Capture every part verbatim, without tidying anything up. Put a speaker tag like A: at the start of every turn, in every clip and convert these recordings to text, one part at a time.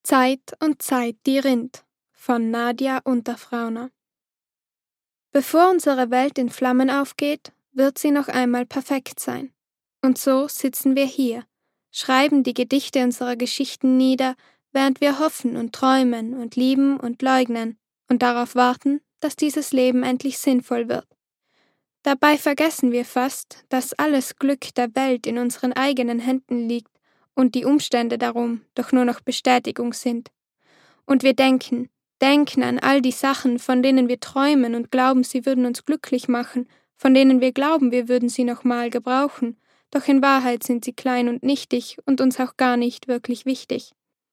A: Zeit und Zeit, die rinnt von Nadja Unterfrauner. Bevor unsere Welt in Flammen aufgeht, wird sie noch einmal perfekt sein. Und so sitzen wir hier, schreiben die Gedichte unserer Geschichten nieder, während wir hoffen und träumen und lieben und leugnen und darauf warten, dass dieses Leben endlich sinnvoll wird. Dabei vergessen wir fast, dass alles Glück der Welt in unseren eigenen Händen liegt und die Umstände darum doch nur noch Bestätigung sind. Und wir denken, denken an all die Sachen, von denen wir träumen und glauben, sie würden uns glücklich machen, von denen wir glauben, wir würden sie noch mal gebrauchen, doch in Wahrheit sind sie klein und nichtig und uns auch gar nicht wirklich wichtig.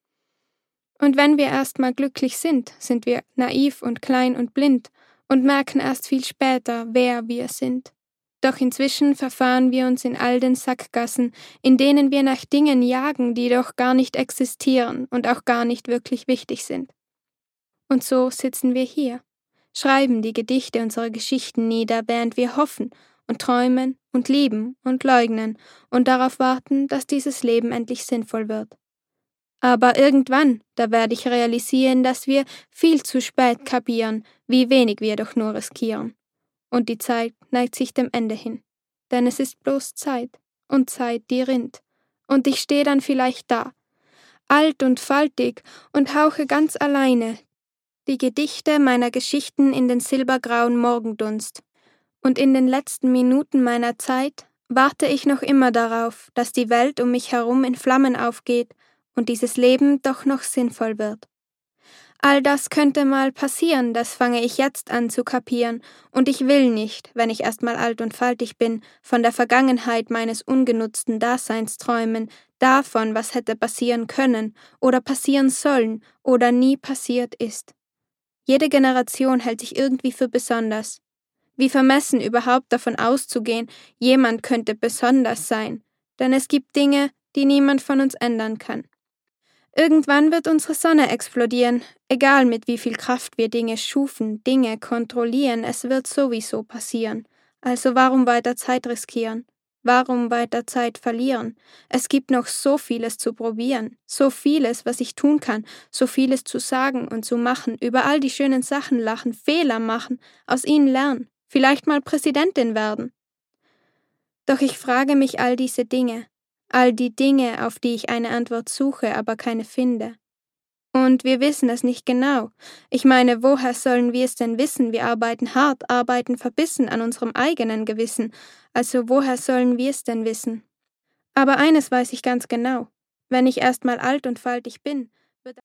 A: Und wenn wir erst mal glücklich sind, sind wir naiv und klein und blind und merken erst viel später, wer wir sind. Doch inzwischen verfahren wir uns in all den Sackgassen, in denen wir nach Dingen jagen, die doch gar nicht existieren und auch gar nicht wirklich wichtig sind. Und so sitzen wir hier, schreiben die Gedichte unserer Geschichten nieder, während wir hoffen und träumen und lieben und leugnen und darauf warten, dass dieses Leben endlich sinnvoll wird. Aber irgendwann, da werde ich realisieren, dass wir viel zu spät kapieren, wie wenig wir doch nur riskieren. Und die Zeit neigt sich dem Ende hin. Denn es ist bloß Zeit, und Zeit, die rinnt. Und ich stehe dann vielleicht da, alt und faltig, und hauche ganz alleine die Gedichte meiner Geschichten in den silbergrauen Morgendunst. Und in den letzten Minuten meiner Zeit warte ich noch immer darauf, dass die Welt um mich herum in Flammen aufgeht und dieses Leben doch noch sinnvoll wird. All das könnte mal passieren, das fange ich jetzt an zu kapieren, und ich will nicht, wenn ich erst mal alt und faltig bin, von der Vergangenheit meines ungenutzten Daseins träumen, davon, was hätte passieren können oder passieren sollen oder nie passiert ist. Jede Generation hält sich irgendwie für besonders. Wie vermessen überhaupt davon auszugehen, jemand könnte besonders sein, denn es gibt Dinge, die niemand von uns ändern kann. Irgendwann wird unsere Sonne explodieren, egal mit wie viel Kraft wir Dinge schufen, Dinge kontrollieren, es wird sowieso passieren. Also warum weiter Zeit riskieren? Warum weiter Zeit verlieren? Es gibt noch so vieles zu probieren, so vieles, was ich tun kann, so vieles zu sagen und zu machen, über all die schönen Sachen lachen, Fehler machen, aus ihnen lernen, vielleicht mal Präsidentin werden. Doch ich frage mich all diese Dinge, all die Dinge, auf die ich eine Antwort suche, aber keine finde. Und wir wissen es nicht genau. Ich meine, woher sollen wir es denn wissen? Wir arbeiten hart, arbeiten verbissen an unserem eigenen Gewissen. Also woher sollen wir es denn wissen? Aber eines weiß ich ganz genau. Wenn ich erst mal alt und faltig bin,